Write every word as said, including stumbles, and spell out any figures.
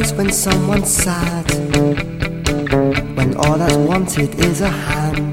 when someone's sad, when all that's wanted is a hand.